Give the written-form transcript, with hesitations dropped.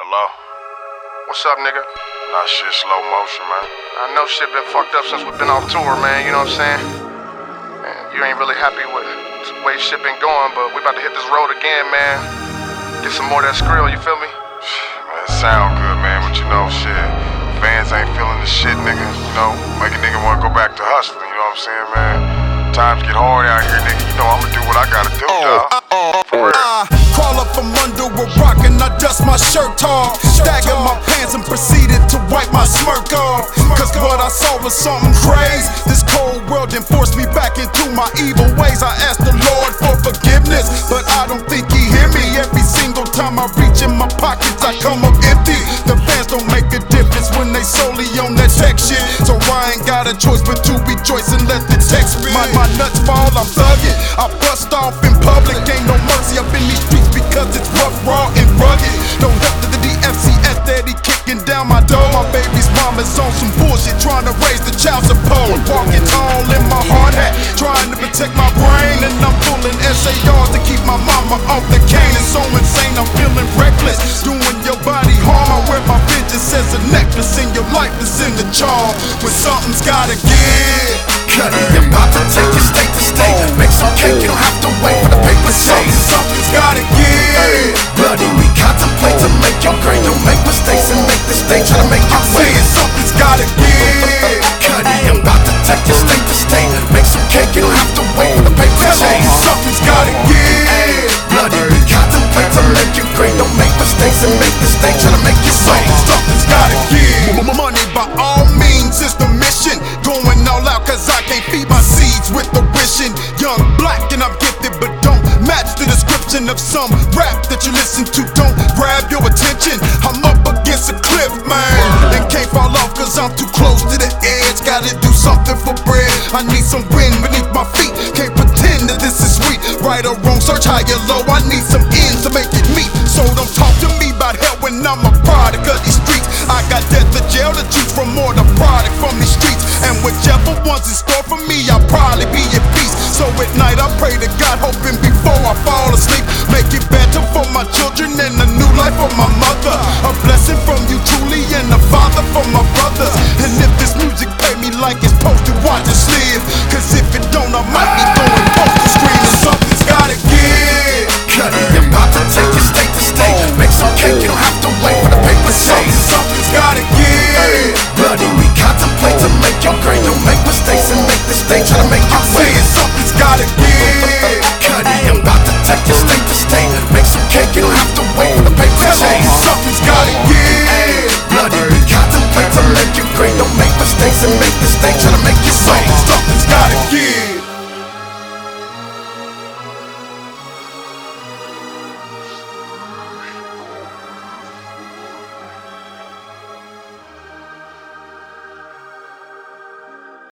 Hello? What's up, nigga? Nah, shit, slow motion, man. I know shit been fucked up since we've been off tour, man, you know what I'm saying? Man, you ain't really happy with the way shit been going, but we about to hit this road again, man. Get some more of that skrill, you feel me? Man, it sound good, man, but you know, shit, fans ain't feeling the shit, nigga. You know, make a nigga wanna go back to hustling, you know what I'm saying, man? Times get hard out here, nigga. You know I'ma do what I gotta do, dawg. For real. Crawl up from under a rock and I dust my shirt off. Stagger my pants and proceeded to wipe my smirk off. Cause what I saw was something crazy. This cold world then forced me back into my evil ways. I asked the Lord for forgiveness, but I don't think he hear me. Every single time I reach in my pockets, I come up empty. The fans don't make a difference when they solely on that tech shit. So I ain't got a choice but to rejoice and let the text spit. My nuts fall, I'm thugging. I bust off in public, ain't no mercy up in these streets because it's rough, raw, and rugged. No help to the DFCS, daddy kicking down my door. My baby's mama's on some bullshit, trying to raise the child support. Walking tall in my hard hat, trying to protect my brain, and I'm pulling SARs to keep my mama off the cane. It's so insane, I'm feeling reckless, doing your body harm. I wear my vengeance as a necklace, and your life is in the charm. When something's gotta give, Cuddy, I'm about to take you state to state. Make some cake, you don't have to wait for the paper chase. something's gotta give. Bloody, we contemplate to make you great. Don't make mistakes and make the state try to make you wait. Something's gotta give. Cuddy, I'm about to take you state to state. Make some cake, you don't have to wait for the paper chase. Something's gotta give. Bloody, we contemplate to make you great. Don't make mistakes and make the state try to make you wait. Something's gotta give. Money by all means is the mission. Going all out cause I can't feed my seeds with the wishing. Young, black, and I'm gifted, but don't match the description of some rap that you listen to. Don't grab your attention. I'm up against a cliff, man, and can't fall off cause I'm too close to the edge. Gotta do something for bread. I need some wind beneath my feet. Can't pretend that this is sweet. Right or wrong, search high or low. I need some ends to make it meet. So don't talk to me about hell when I'm a product of these streets. I got death to jail to choose from, more the product from these streets. And whichever one's in store for me, I'll probably be at peace. So at night I pray to God, hoping before I fall asleep, make it better for my children and a new life for my mother. A blessing from you truly and a father for my brothers. And if this music pay me like it's supposed to, watch it live. Cause if it don't, I might be going postal screen. Or something's gotta give. Cuddy, I'm about to take you state to state. Make some cake, you don't have to wait for the paper chase. Something's gotta give. Bloody, we contemplate to make you great. Don't make mistakes and make the state try to make you wait. Something's gotta give. Cuddy, I'm about to take you state to state. Make some cake, you don't have to wait for the paper chase. Something's gotta give. Bloody, we contemplate to make you great. Don't make mistakes and make the state try to make you wait. Something's gotta give.